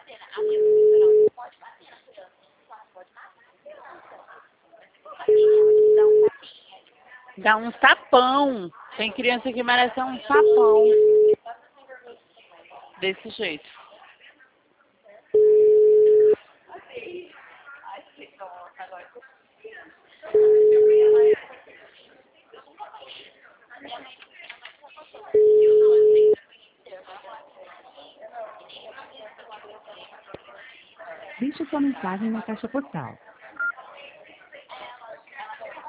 Dá um tapão. Tem criança que merece um tapão. Desse jeito. Deixe sua mensagem na caixa postal